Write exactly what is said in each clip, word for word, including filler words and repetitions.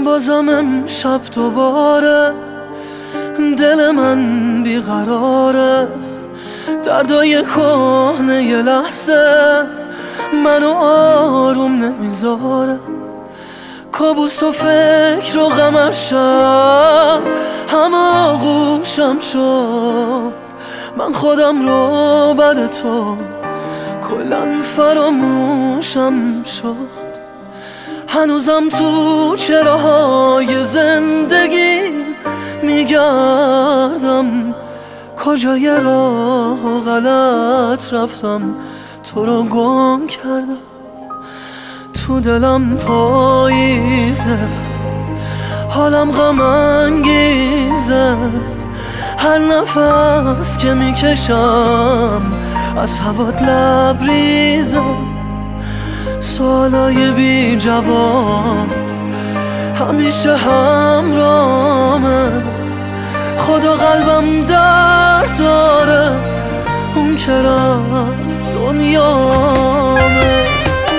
بازم امشب دوباره دل من بیقراره، دردای کهنه یه لحظه منو آروم نمیذاره. کابوس و فکر و غمشم همه آغوشم شد، من خودم رو بعد تو کلن فراموشم شد. هنوزم تو چراهای زندگی میگردم، کجای راه غلط رفتم تو رو گم کردم. تو دلم پاییزه، حالم غم انگیزه، هر نفس که میکشم از هوات لبریزه. سوالای بی جواب همیشه همرامه، خدا قلبم درد داره، اون که رفت دنیامه.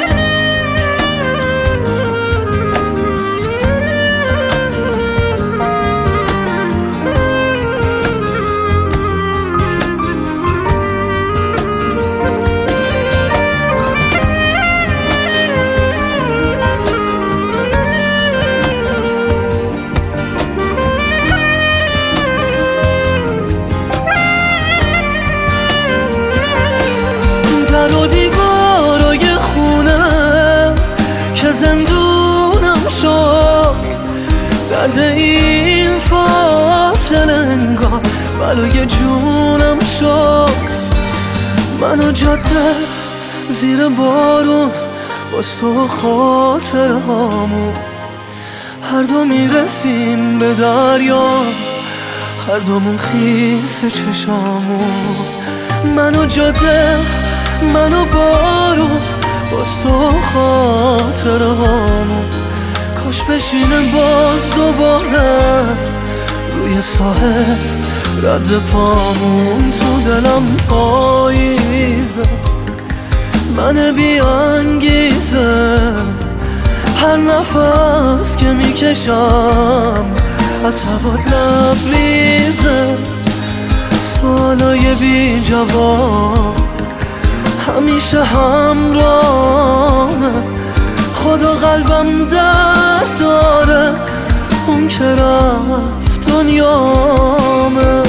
در و دیوارای خونه که زندونم شد، درد این فاصله انگار بلای جونم شد. من و جاده زیر بارون با تو خاطر هامون، هر دو میرسیم به دریا، هر دومون خیس چشامون. من و جاده، من و بارون با تو خاطر هامون، کاش بشینه باز دوباره روی ساحل رد پامون. تو دلم پاییزه، من بی انگیزه، هر نفس که میکشم از هوات لبریزه. سوالای بی جواب همیشه همرامه، خدا قلبم درد داره، اون که رفت دنیامه.